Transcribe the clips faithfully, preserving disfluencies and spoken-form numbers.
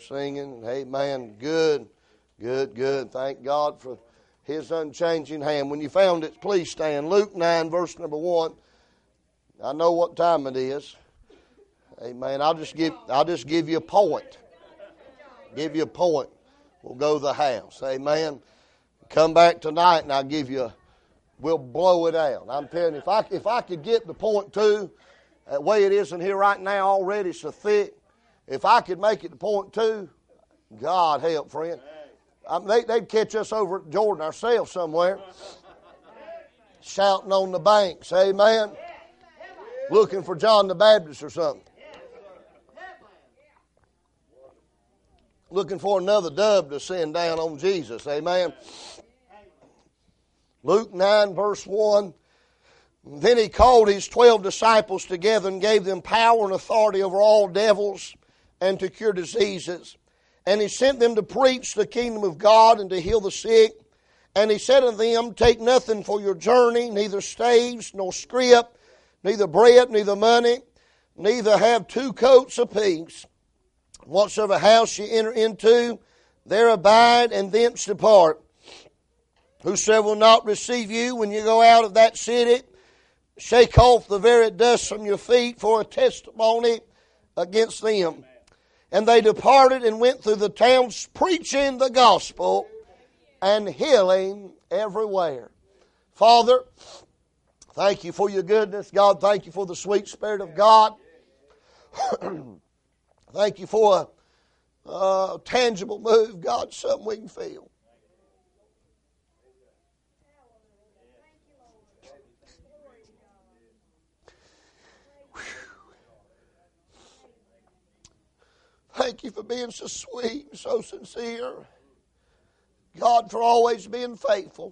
singing. Amen. Good, good, good. Thank God for His unchanging hand. When you found it, please stand. Luke nine, verse number one. I know what time it is. Amen. I'll just give, I'll just give you a point. Give you a point. We'll go to the house. Amen. Come back tonight and I'll give you a, we'll blow it out. I'm telling you, if I, if I could get the point two, the way it is in here right now already so thick, if I could make it to point two, God help, friend. I mean, they, they'd catch us over at Jordan ourselves somewhere, shouting on the banks, amen, looking for John the Baptist or something. Looking for another dove to send down on Jesus, amen. Luke nine, verse one. Then he called his twelve disciples together and gave them power and authority over all devils and to cure diseases. And he sent them to preach the kingdom of God and to heal the sick. And he said unto them, take nothing for your journey, neither staves, nor scrip, neither bread, neither money, neither have two coats apiece. Whatsoever house ye enter into, there abide, and thence depart. Whosoever will not receive you when you go out of that city, shake off the very dust from your feet for a testimony against them. And they departed and went through the towns preaching the gospel and healing everywhere. Father, thank you for your goodness. God, thank you for the sweet Spirit of God. Thank you for a, a tangible move, God, something we can feel. Thank you for being so sweet and so sincere. God, for always being faithful.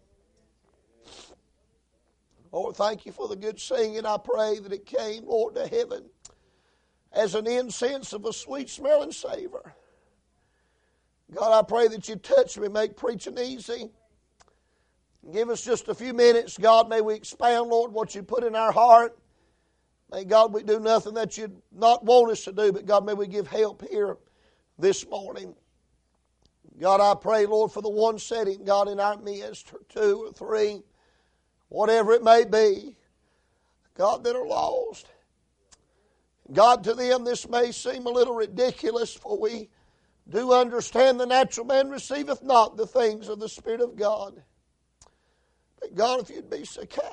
Lord, thank you for the good singing. I pray that it came, Lord, to heaven as an incense of a sweet smelling savor. God, I pray that you touch me, make preaching easy. Give us just a few minutes. God, may we expound, Lord, what you put in our heart. May God, we do nothing that you'd not want us to do, but God, may we give help here this morning. God, I pray, Lord, for the one setting, God, in our midst, or two or three, whatever it may be, God, that are lost. God, to them this may seem a little ridiculous, for we do understand the natural man receiveth not the things of the Spirit of God. But God, if you'd be so kind,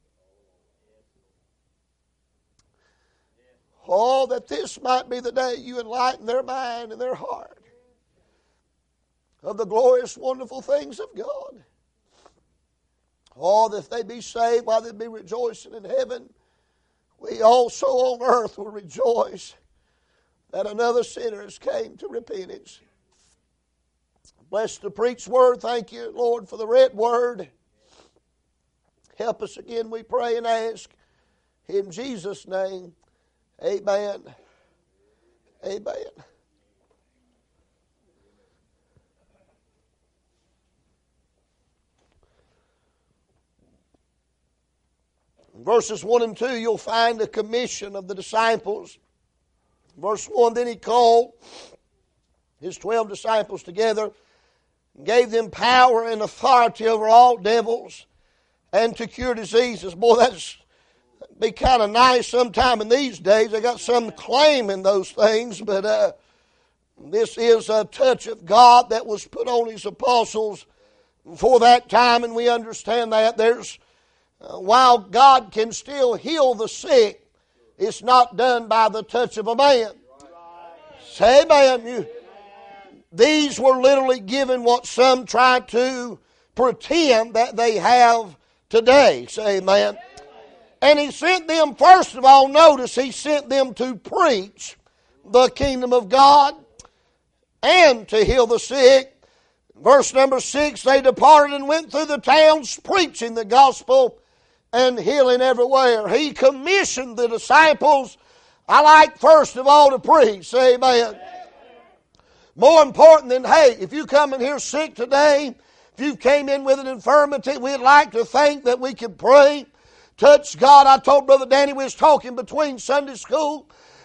oh, that this might be the day you enlighten their mind and their heart of the glorious, wonderful things of God. Oh, that if they be saved, while they be rejoicing in heaven, we also on earth will rejoice that another sinner has came to repentance. Bless the preached word. Thank you, Lord, for the read word. Help us again, we pray and ask. In Jesus' name, amen. Amen. In verses one and two, you'll find the commission of the disciples. Verse one, then he called his twelve disciples together and gave them power and authority over all devils and to cure diseases. Boy, that's be kind of nice sometime in these days. They got some claiming those things, but uh, this is a touch of God that was put on his apostles for that time, and we understand that. There's uh, while God can still heal the sick, it's not done by the touch of a man. Say amen. You, these were literally given what some try to pretend that they have today. Say amen. And he sent them, first of all, notice he sent them to preach the kingdom of God and to heal the sick. Verse number six, they departed and went through the towns preaching the gospel and healing everywhere. He commissioned the disciples, I like first of all to preach. Say amen. More important than, hey, if you come in here sick today, if you came in with an infirmity, we'd like to think that we could pray. Touch God. I told Brother Danny we was talking between Sunday school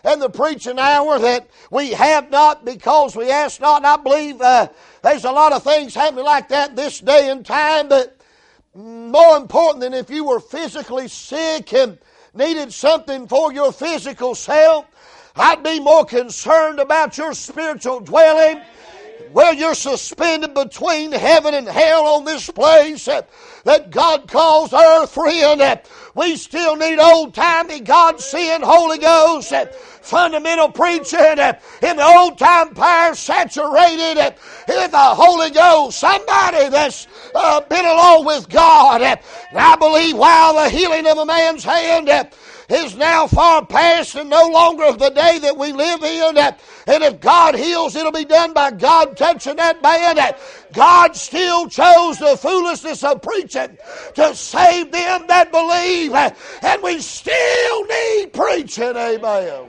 and the preaching hour that we have not because we ask not. And I believe uh, there's a lot of things happening like that this day and time, but more important than if you were physically sick and needed something for your physical self, I'd be more concerned about your spiritual dwelling, where you're suspended between heaven and hell on this place that, that God calls earth, friend. That we still need old-timey, God-seeing Holy Ghost, that fundamental preaching that in the old-time power saturated that in the Holy Ghost. Somebody that's uh, been along with God. And I believe while the healing of a man's hand that is now far past and no longer of the day that we live in. And if God heals, it'll be done by God touching that man. God still chose the foolishness of preaching to save them that believe. And we still need preaching. Amen.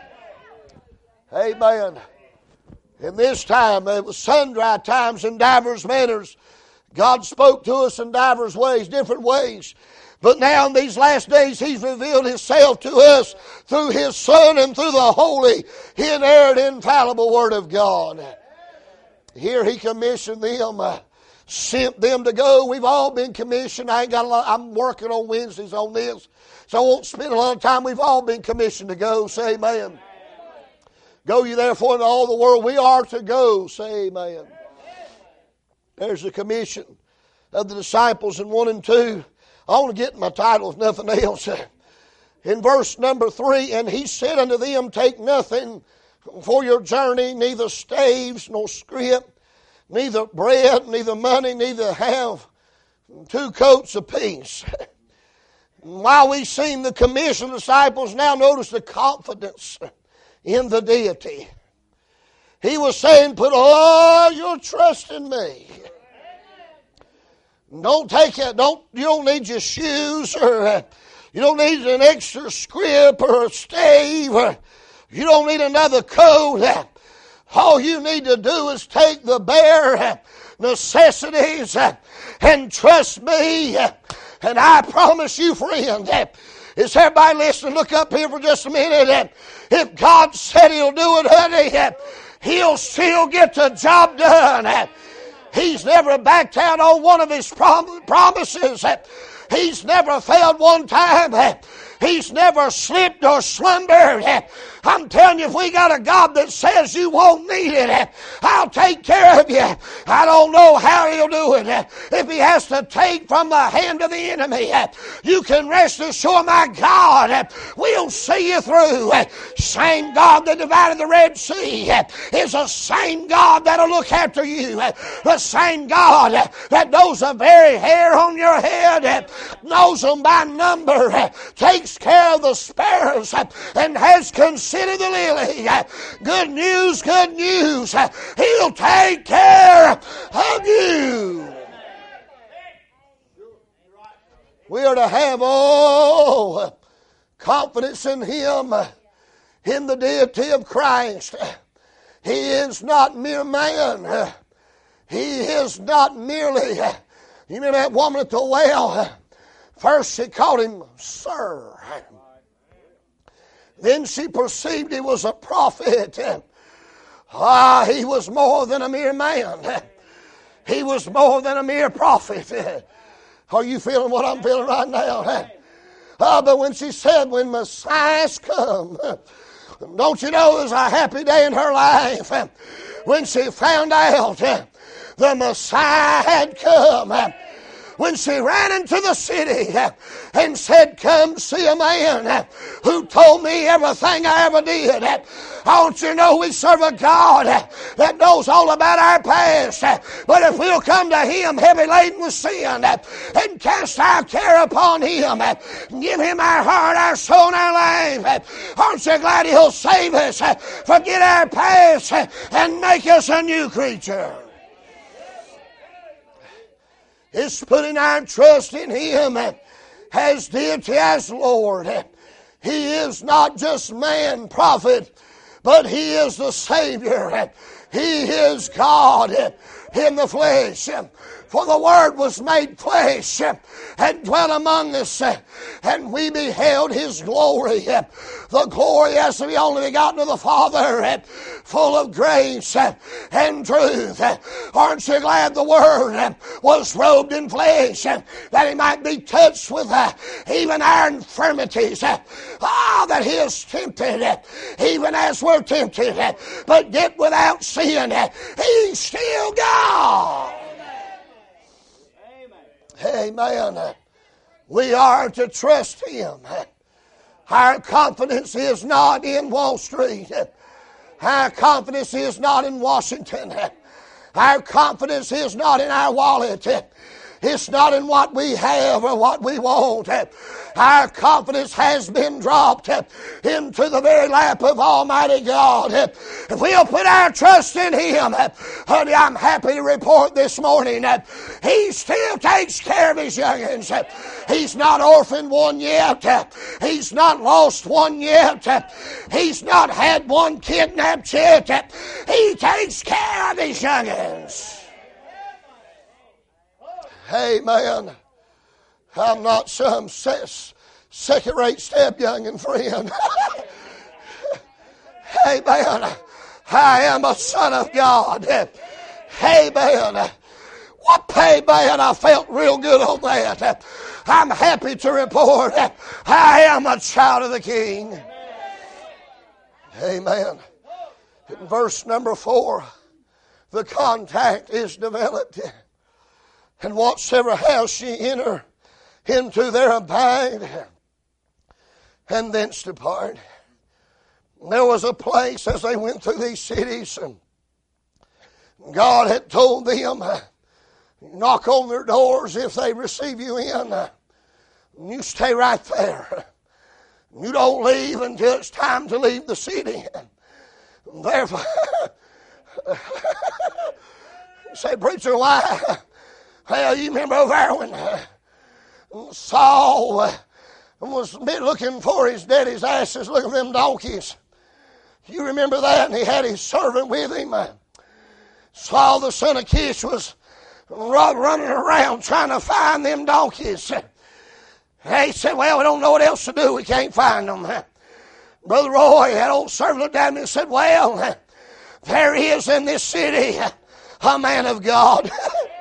Amen. In this time, it was sundry times in divers manners. God spoke to us in divers ways, different ways. But now in these last days, He's revealed Himself to us through His Son and through the holy, inerrant, infallible Word of God. Here He commissioned them, uh, sent them to go. We've all been commissioned. I ain't got a lot. I'm working on Wednesdays on this, so I won't spend a lot of time. We've all been commissioned to go. Say amen. Go ye therefore into all the world. We are to go. Say amen. There's the commission of the disciples in one and two. I want to get my title if nothing else. In verse number three, and He said unto them, take nothing for your journey, neither staves nor scrip, neither bread, neither money, neither have two coats apiece. While we've seen the commission of the disciples, now notice the confidence in the deity. He was saying, put all your trust in me. Don't take it. Don't you don't need your shoes, or uh, you don't need an extra scrip or a stave, or you don't need another coat. Uh, all you need to do is take the bare uh, necessities uh, and trust me. Uh, and I promise you, friend, uh, is everybody listening? Look up here for just a minute. Uh, if God said He'll do it, honey, uh, He'll still get the job done. Uh, He's never backed out on one of His prom- promises. He's never failed one time. He's never slipped or slumbered. I'm telling you, if we got a God that says you won't need it, I'll take care of you. I don't know how He'll do it. If He has to take from the hand of the enemy, you can rest assured, my God will see you through. Same God that divided the Red Sea is the same God that'll look after you. The same God that knows the very hair on your head, knows them by number, takes care of the sparrows, and has considered the lily. Good news, good news. He'll take care of you. We are to have all confidence in Him, in the deity of Christ. He is not mere man. He is not merely, you remember that woman at the well? First she called Him Sir. Then she perceived He was a prophet. Ah, He was more than a mere man. He was more than a mere prophet. Are you feeling what I'm feeling right now? Ah, but when she said, when Messiah's come, don't you know it was a happy day in her life when she found out the Messiah had come. When she ran into the city and said, come see a man who told me everything I ever did. Don't you know we serve a God that knows all about our past. But if we'll come to Him heavy laden with sin and cast our care upon Him, give Him our heart, our soul, and our life, aren't you glad He'll save us, forget our past, and make us a new creature? It's putting our trust in Him as deity, as Lord. He is not just man, prophet, but He is the Savior. He is God. in the flesh. For the Word was made flesh and dwelt among us, and we beheld His glory, the glory as of the only begotten of the Father, full of grace and truth. Aren't you glad the Word was robed in flesh, that He might be touched with even our infirmities? Ah, that He is tempted, even as we're tempted, but yet without sin. He's still God. Amen. We are to trust Him. Our confidence is not in Wall Street. Our confidence is not in Washington. Our confidence is not in our wallet. It's not in what we have or what we want. Our confidence has been dropped into the very lap of Almighty God. If we'll put our trust in Him, honey, I'm happy to report this morning that He still takes care of His youngins. He's not orphaned one yet. He's not lost one yet. He's not had one kidnapped yet. He takes care of His youngins. Amen. I'm not some second-rate step-youngin' friend. Amen. I am a son of God. Amen. What pay, man? I felt real good on that. I'm happy to report I am a child of the King. Amen. In verse number four, the contact is developed. And whatsoever house ye enter, into there abide, and thence depart. There was a place as they went through these cities, and God had told them, knock on their doors if they receive you in. You stay right there. You don't leave until it's time to leave the city. Therefore, say, preacher, why? Well, you remember over there when uh, Saul uh, was looking for his daddy's asses, looking for them donkeys. You remember that? And he had his servant with him. Uh, Saul, the son of Kish, was running around trying to find them donkeys. Uh, he said, well, we don't know what else to do. We can't find them. Uh, Brother Roy, that old servant looked at me and said, well, uh, there is in this city uh, a man of God.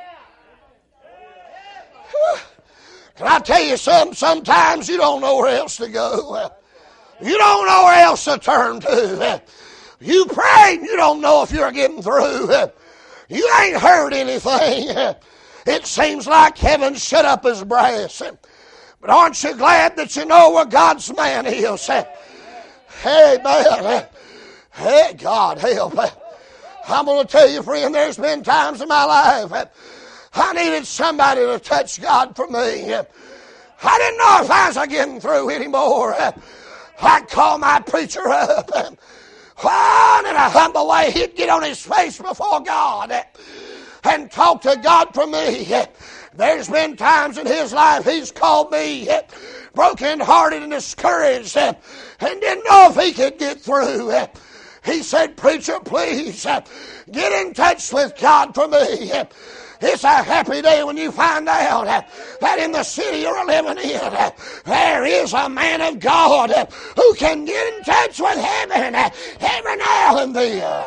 Can I tell you something? Sometimes you don't know where else to go. You don't know where else to turn to. You pray and you don't know if you're getting through. You ain't heard anything. It seems like heaven shut up his brass. But aren't you glad that you know where God's man is? Hey, man. Hey, God, help. I'm going to tell you, friend, there's been times in my life I needed somebody to touch God for me. I didn't know if I was getting through anymore. I'd call my preacher up. Oh, in a humble way, he'd get on his face before God and talk to God for me. There's been times in his life he's called me broken-hearted and discouraged and didn't know if he could get through. He said, preacher, please get in touch with God for me. It's a happy day when you find out that in the city you're living in, there is a man of God who can get in touch with heaven every now and then.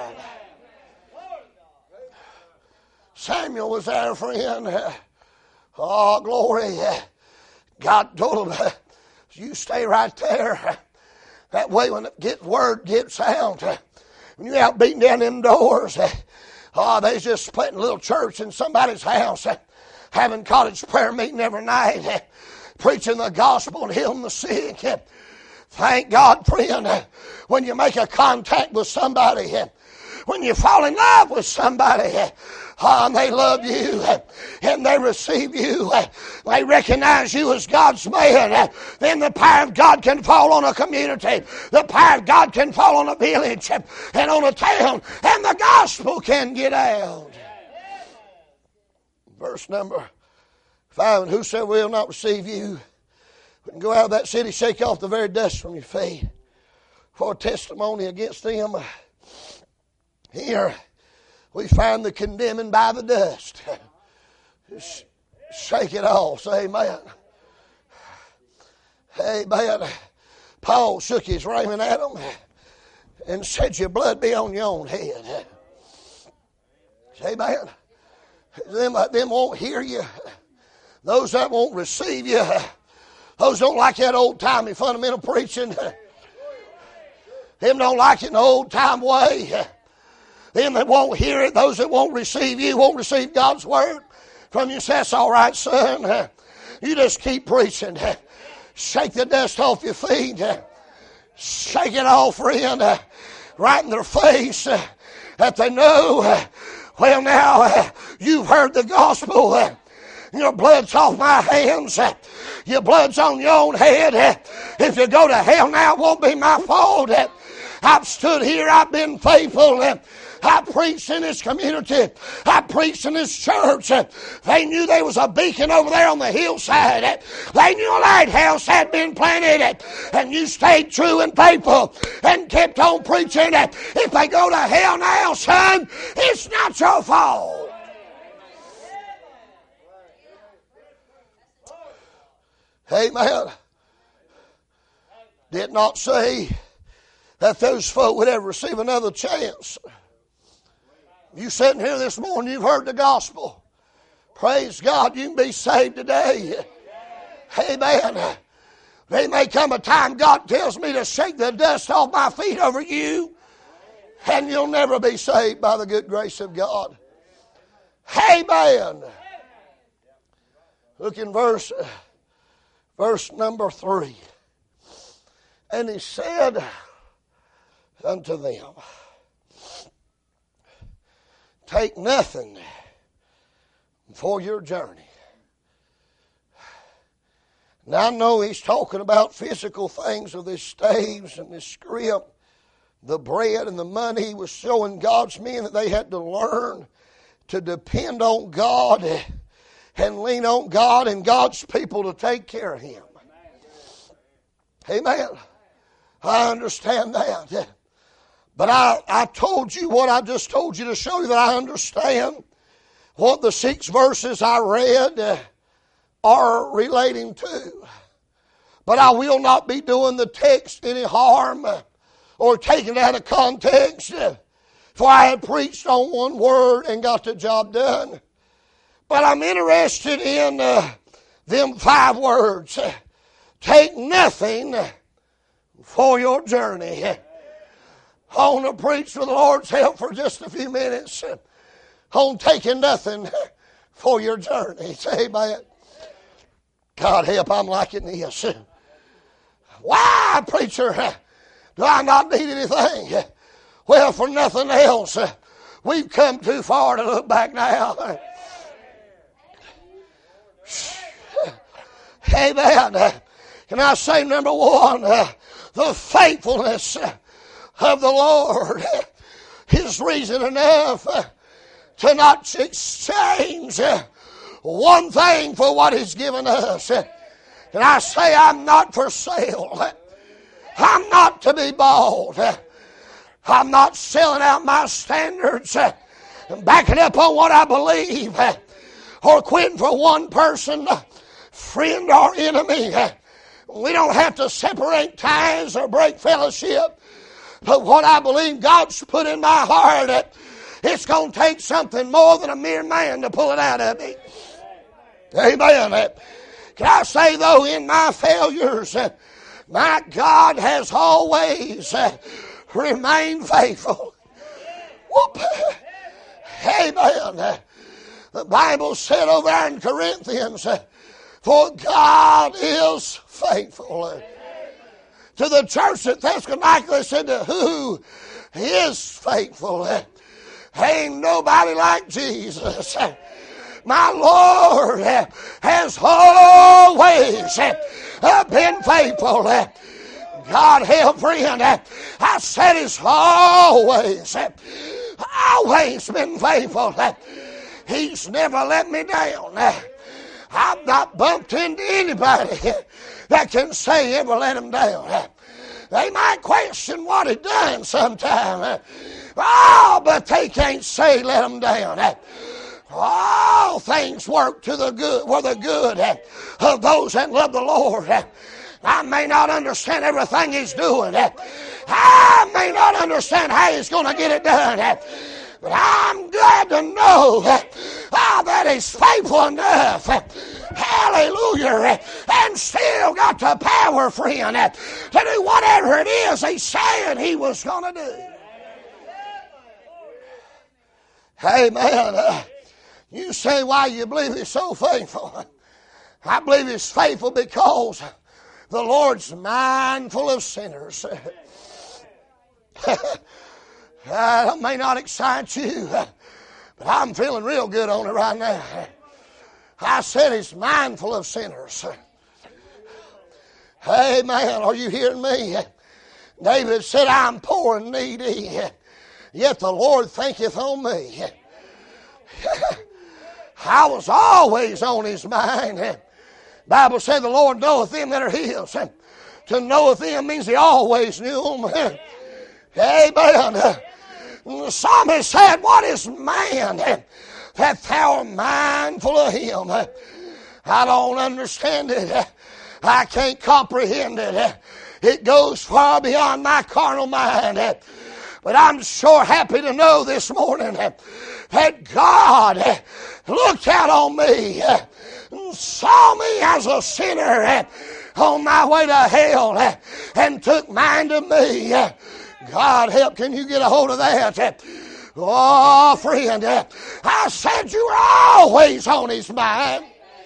Samuel was there, friend. Oh, glory. God told him, you stay right there. That way when the word gets out, when you're out beating down them doors, oh, they's just splitting a little church in somebody's house, having cottage prayer meeting every night, preaching the gospel and healing the sick. Thank God, friend, when you make a contact with somebody, when you fall in love with somebody, oh, and they love you, and they receive you, they recognize you as God's man, then the power of God can fall on a community, the power of God can fall on a village and on a town, and the gospel can get out. Verse number five, and whosoever will not receive you, when you go out of that city, shake off the very dust from your feet for a testimony against them. Here, we find the condemning by the dust. Just shake it off. Say amen. Amen. Paul shook his raiment at them and said, your blood be on your own head. Amen. Them, them won't hear you. Those that won't receive you. Those don't like that old-timey fundamental preaching. Them don't like it in the old-time way. Them that won't hear it, those that won't receive you, won't receive God's word from you. Say, that's all right, son. You just keep preaching. Shake the dust off your feet. Shake it off, friend. Right in their face. That they know, well, now, you've heard the gospel. Your blood's off my hands. Your blood's on your own head. If you go to hell now, it won't be my fault. I've stood here. I've been faithful. I preached in this community. I preached in this church. They knew there was a beacon over there on the hillside. They knew a lighthouse had been planted. And you stayed true and faithful and kept on preaching. If they go to hell now, son, it's not your fault. Amen. Did not say that those folk would ever receive another chance. You sitting here this morning, you've heard the gospel. Praise God, you can be saved today. Amen. There may come a time God tells me to shake the dust off my feet over you, and you'll never be saved by the good grace of God. Amen. Look in verse, verse number three. And he said unto them, take nothing for your journey. Now I know he's talking about physical things of this staves and this scrip, the bread and the money. He was showing God's men that they had to learn to depend on God and lean on God and God's people to take care of him. Amen. I understand that. But I, I told you what I just told you to show you that I understand what the six verses I read uh, are relating to. But I will not be doing the text any harm uh, or taking it out of context. Uh, for I had preached on one word and got the job done. But I'm interested in uh, them five words. Uh, take nothing for your journey. I want to preach with the Lord's help for just a few minutes on taking nothing for your journey. Say amen. God help, I'm liking this. Why, preacher, do I not need anything? Well, for nothing else, we've come too far to look back now. Amen. Can I say number one, the faithfulness of the Lord is reason enough to not exchange one thing for what He's given us. And I say I'm not for sale. I'm not to be bought. I'm not selling out my standards and backing up on what I believe or quitting for one person, friend or enemy. We don't have to separate ties or break fellowship. But what I believe God's put in my heart, it's going to take something more than a mere man to pull it out of me. Amen. Can I say, though, in my failures, my God has always remained faithful. Whoop. Amen. The Bible said over there in Corinthians, for God is faithful. To the church at Thessalonica, they said, to who is faithful? Ain't nobody like Jesus. My Lord has always been faithful. God help, friend. I said it's always, always been faithful. He's never let me down. I've not bumped into anybody that can say he ever let him down. They might question what he done sometime. Oh, but they can't say let them down. All things work to the good, for the good of those that love the Lord. I may not understand everything He's doing. I may not understand how He's going to get it done. But I'm glad to know oh, that He's faithful enough. Hallelujah. And still got the power, friend, to do whatever it is He said He was going to do. Amen. Uh, you say why you believe He's so faithful. I believe He's faithful because the Lord's mindful of sinners. That may not excite you, but I'm feeling real good on it right now. I said He's mindful of sinners. Amen. Are you hearing me? David said, I'm poor and needy, yet the Lord thinketh on me. I was always on His mind. The Bible said the Lord knoweth them that are His. To knoweth them means He always knew them. Amen. The psalmist said, what is man that thou art mindful of him? I don't understand it. I can't comprehend it. It goes far beyond my carnal mind. But I'm sure happy to know this morning that God looked out on me and saw me as a sinner on my way to hell and took mind of me. God help, can you get a hold of that? Oh, friend, I said you were always on His mind.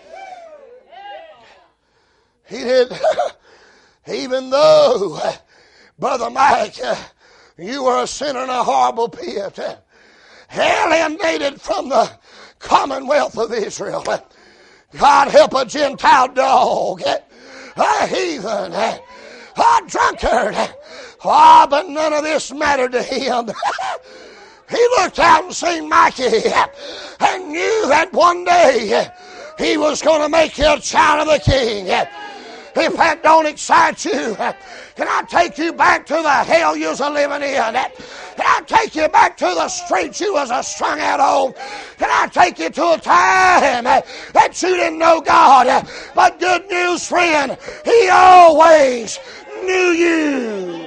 He did, even though, Brother Mike, you were a sinner in a horrible pit, alienated from the commonwealth of Israel. God help a Gentile dog, a heathen, a drunkard. Oh, but none of this mattered to him. He looked out and seen Mikey and knew that one day he was going to make you a child of the King. If that don't excite you, can I take you back to the hell you was a living in? Can I take you back to the streets you was a strung out on? Can I take you to a time that you didn't know God? But good news, friend, He always knew you.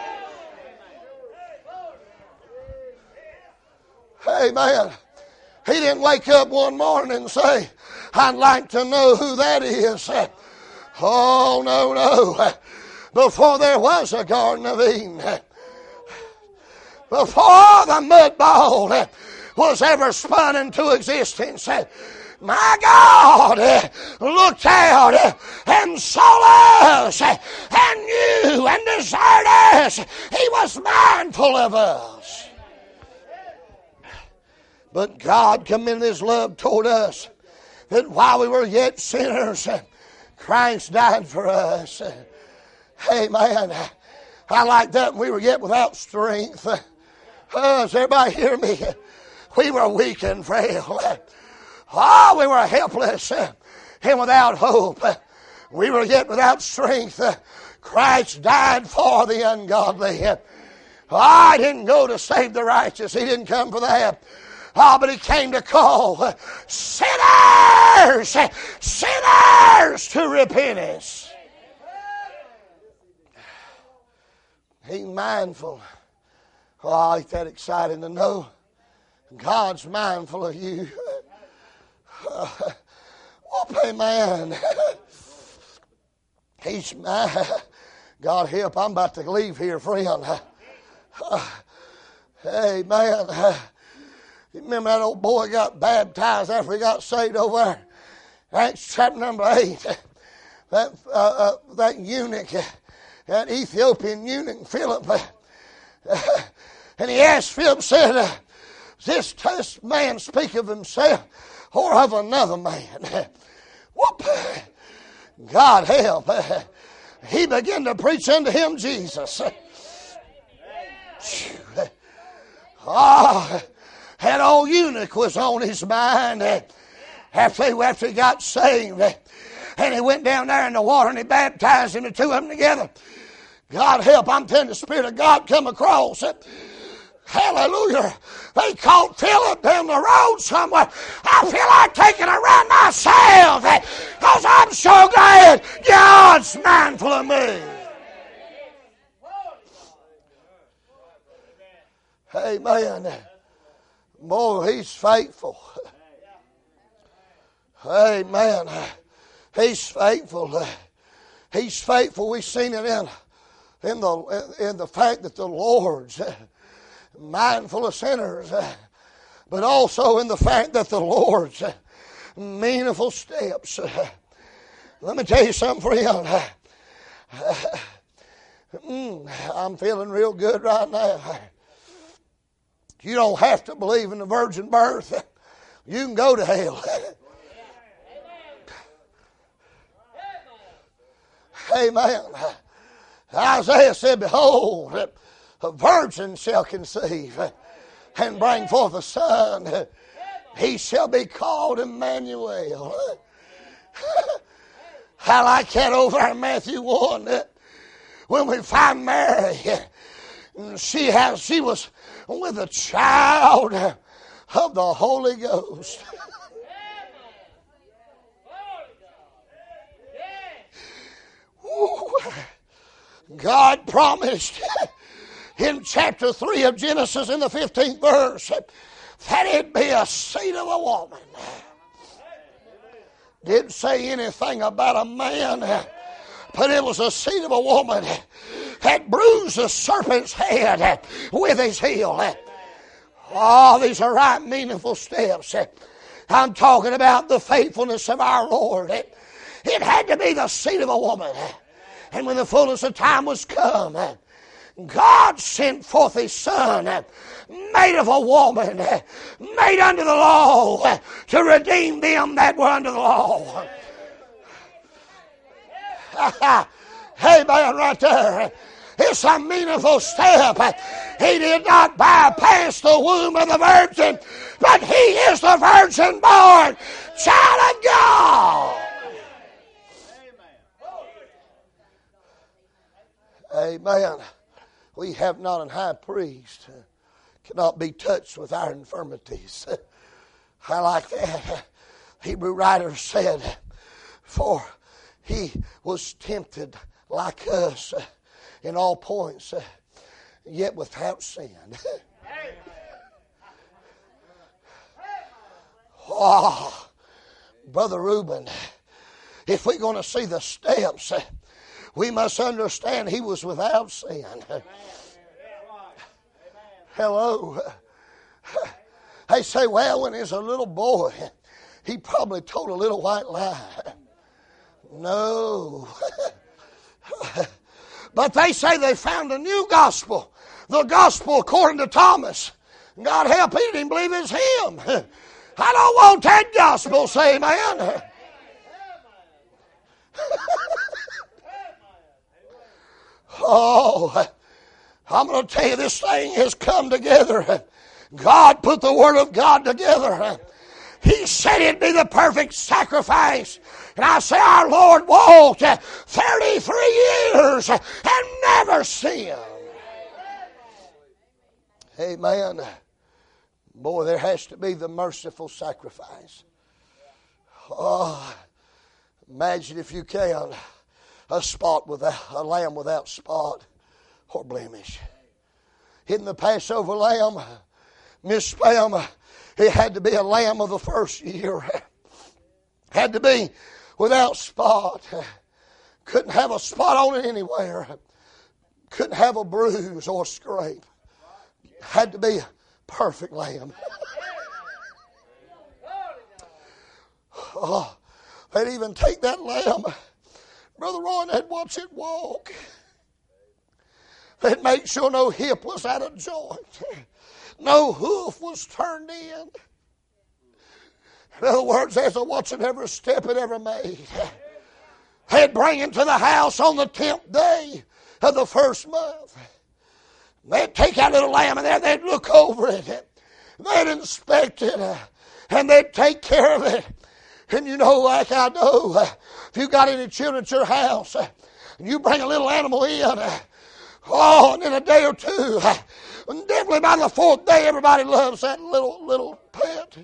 Amen. He didn't wake up one morning and say, I'd like to know who that is. Oh, no, no. Before there was a Garden of Eden, before the mud ball was ever spun into existence, my God looked out and saw us and knew and desired us. He was mindful of us. But God commended His love toward us, that while we were yet sinners, Christ died for us. Amen. I like that. We were yet without strength. Oh, does everybody hear me? We were weak and frail. Oh, we were helpless and without hope. We were yet without strength. Christ died for the ungodly. Oh, I didn't go to save the righteous. He didn't come for that. Oh, but He came to call sinners, sinners to repentance. He's mindful. Oh, ain't that exciting to know? God's mindful of you. Uh, whoop, amen. He's mine. God help, I'm about to leave here, friend. Uh, amen. Uh, You remember that old boy got baptized after he got saved over there? Acts chapter number eight. That uh, uh, that eunuch, that Ethiopian eunuch, Philip, uh, and he asked Philip, said, uh, "Does this man speak of himself or of another man?" Whoop! God help! He began to preach unto him Jesus. Ah. Oh, that old eunuch was on his mind after he, after he got saved. And he went down there in the water and he baptized him, the two of them together. God help, I'm telling you, the Spirit of God come across. Hallelujah. They caught Philip down the road somewhere. I feel like taking a run myself because I'm so glad God's mindful of me. Amen. Boy, He's faithful. Amen. He's faithful. He's faithful. We've seen it in, in, the, in the fact that the Lord's mindful of sinners, but also in the fact that the Lord's meaningful steps. Let me tell you something, friend. I'm feeling real good right now. You don't have to believe in the virgin birth. You can go to hell. Amen. Isaiah said, behold, a virgin shall conceive and bring forth a son. He shall be called Emmanuel. I like that over in Matthew one. When we find Mary, she has, she was with a child of the Holy Ghost. God promised in chapter three of Genesis in the fifteenth verse that it'd be a seed of a woman. Didn't say anything about a man, but it was a seed of a woman that bruised the serpent's head with his heel. Oh, these are right meaningful steps. I'm talking about the faithfulness of our Lord. It, it had to be the seed of a woman. And when the fullness of time was come, God sent forth His Son, made of a woman, made under the law, to redeem them that were under the law. Hey, man, right there. It's a meaningful step. He did not bypass the womb of the virgin, but He is the virgin born child of God. Amen. We have not an high priest, cannot be touched with our infirmities. I like that. Hebrew writer said, for He was tempted like us in all points, yet without sin. Oh, Brother Reuben, if we're going to see the steps, we must understand He was without sin. Hello. They say, well, when he was a little boy, he probably told a little white lie. No. But they say they found a new gospel. The gospel according to Thomas. God help, he didn't believe it's him. I don't want that gospel, say amen. Oh, I'm going to tell you, this thing has come together. God put the Word of God together. He said it'd be the perfect sacrifice. And I say our Lord walked thirty-three years and never sinned. Amen. Boy, there has to be the merciful sacrifice. Oh, imagine if you can, a spot without a lamb without spot or blemish. In the Passover lamb, Miss Spam, it had to be a lamb of the first year. Had to be without spot. Couldn't have a spot on it anywhere. Couldn't have a bruise or a scrape. Had to be a perfect lamb. Oh, they'd even take that lamb. Brother Roy, they'd watch it walk. They'd make sure no hip was out of joint. No hoof was turned in. In other words, they're watching every step it ever made. They'd bring him to the house on the tenth day of the first month. They'd take that little lamb in there, they'd look over it. They'd inspect it. And they'd take care of it. And you know, like I know, if you got any children at your house, and you bring a little animal in, oh, and in a day or two, And definitely by the fourth day, everybody loves that little, little pet.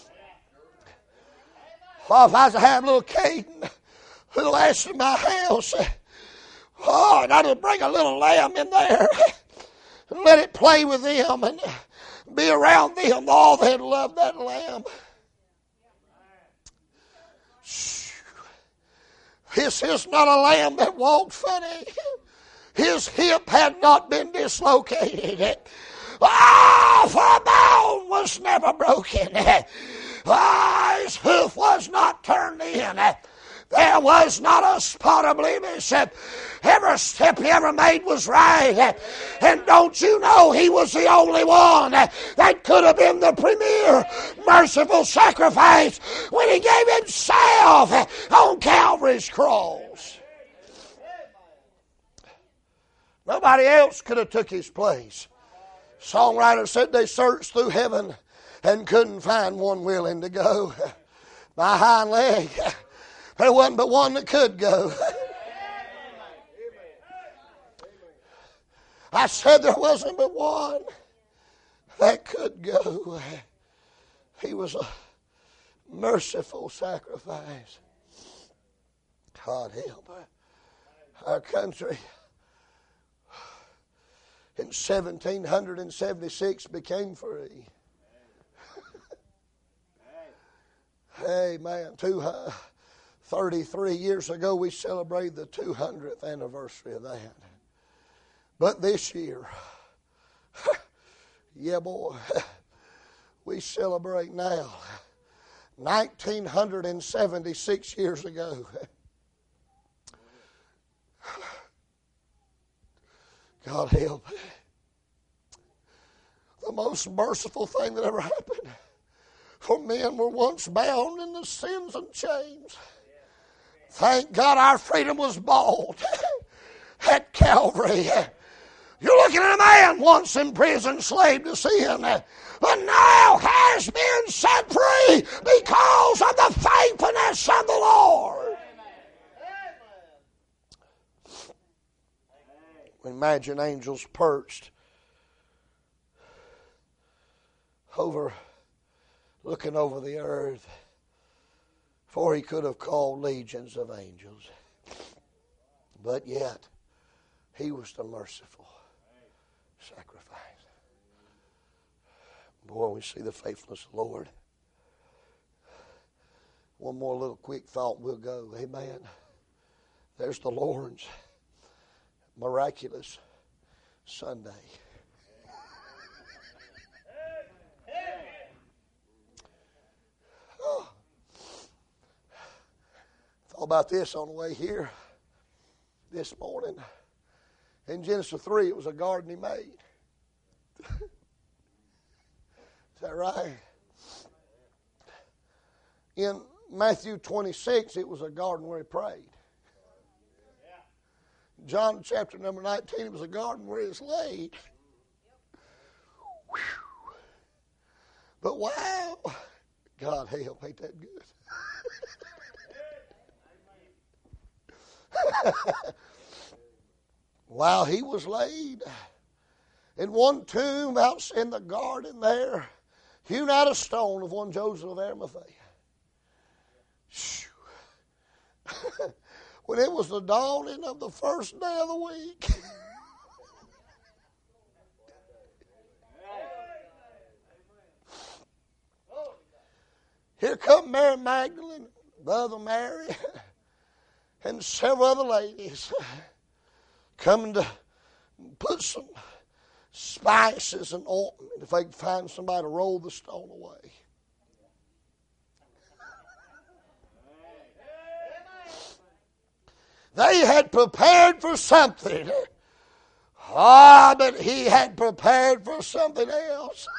Oh, if I was to have little Caden, little Ashley in my house, oh, and I'd just bring a little lamb in there and let it play with them and be around them. Oh, they'd love that lamb. This is not a lamb that walked funny. His hip had not been dislocated. Ah, for a bone was never broken. Ah, his hoof was not turned in. There was not a spot of blemish. Every step he ever made was right. And don't you know he was the only one that could have been the premier merciful sacrifice when he gave himself on Calvary's cross. Nobody else could have took his place. Songwriter said they searched through heaven and couldn't find one willing to go. My hind leg, there wasn't but one that could go. I said there wasn't but one that could go. He was a merciful sacrifice. God help our country. In seventeen seventy-six became free. Amen. Two, uh, thirty-three years ago we celebrated the two hundredth anniversary of that. But this year, yeah boy, we celebrate now. nineteen seventy-six years ago. God help. The most merciful thing that ever happened. For men were once bound in the sins and chains. Thank God our freedom was bought at Calvary. You're looking at a man once in prison, slave to sin, but now has been set free because of the faithfulness of the Lord. Imagine angels perched over, looking over the earth, for he could have called legions of angels. But yet, he was the merciful sacrifice. Boy, we see the faithfulness of the Lord. One more little quick thought, we'll go. Amen. There's the Lord's miraculous Sunday. Oh. Thought about this on the way here this morning. In Genesis three, it was a garden he made. Is that right? In Matthew twenty-six, it was a garden where he prayed. John chapter number nineteen, it was a garden where he was laid. Whew. But wow, God help, ain't that good? While he was laid in one tomb out in the garden there, hewn out of stone of one Joseph of Arimathea. When it was the dawning of the first day of the week. Here come Mary Magdalene, the other Mary, and several other ladies coming to put some spices and ointment if they could find somebody to roll the stone away. They had prepared for something. Ah, but he had prepared for something else.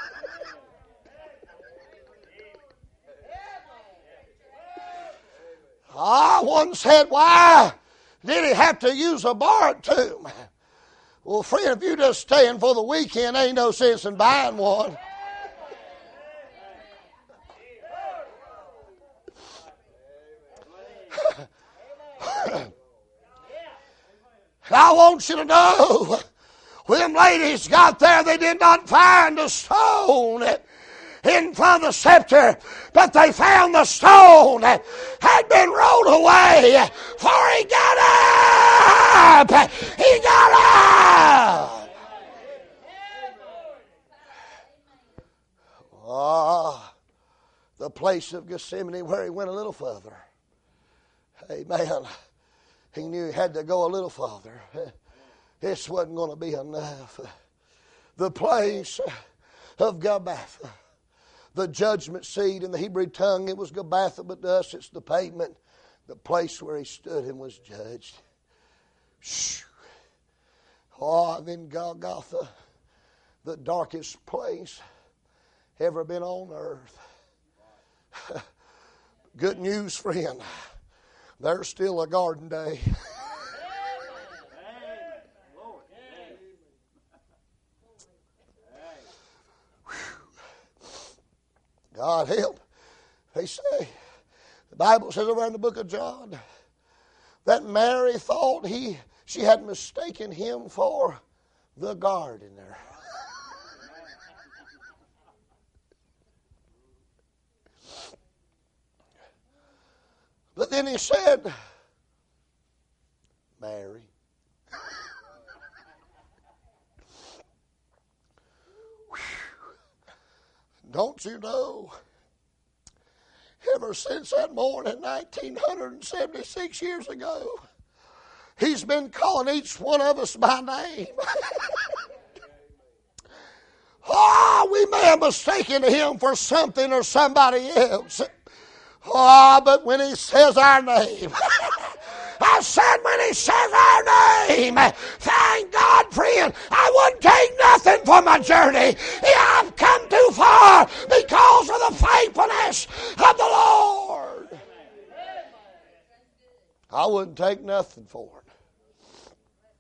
Ah, one said, why did he have to use a borrowed tomb? Well, friend, if you just staying for the weekend, ain't no sense in buying one. I want you to know When them ladies got there, they did not find a stone in front of the scepter, but they found the stone had been rolled away. For he got up! He got up! Ah, the place of Gethsemane where he went a little further. Amen. He knew he had to go a little farther. This wasn't going to be enough. The place of Gabbatha, the judgment seat in the Hebrew tongue, it was Gabbatha, but to us it's the pavement, the place where he stood and was judged. Oh, and then Golgotha, the darkest place ever been on earth. Good news, friend. There's still a garden day. God help. They say, the Bible says over in the book of John, that Mary thought he she had mistaken him for the gardener. But then he said, Mary. Don't you know, ever since that morning, nineteen seventy-six years ago, he's been calling each one of us by name. Oh, we may have mistaken him for something or somebody else. Oh, but when he says our name, I said when he says our name, thank God, friend, I wouldn't take nothing for my journey. Yeah, I've come too far because of the faithfulness of the Lord. I wouldn't take nothing for it.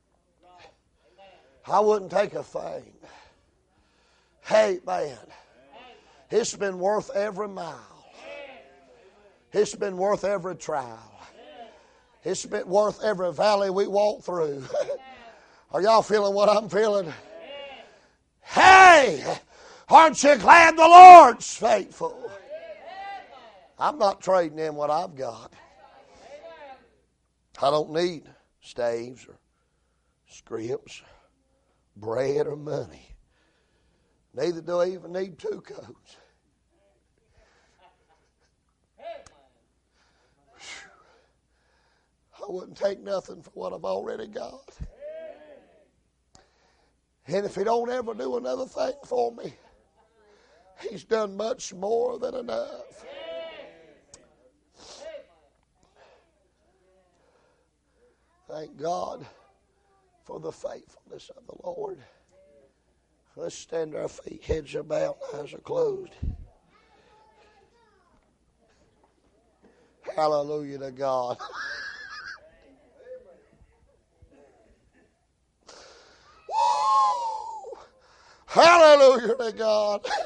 I wouldn't take a thing. Hey, man, it's been worth every mile. It's been worth every trial. It's been worth every valley we walk through. Are y'all feeling what I'm feeling? Hey, aren't you glad the Lord's faithful? I'm not trading in what I've got. I don't need staves or scripts, bread or money. Neither do I even need two coats. I wouldn't take nothing for what I've already got. And if he don't ever do another thing for me, he's done much more than enough. Thank God for the faithfulness of the Lord. Let's stand to our feet, heads are bowed, eyes are closed. Hallelujah to God. Woo! Hallelujah to God.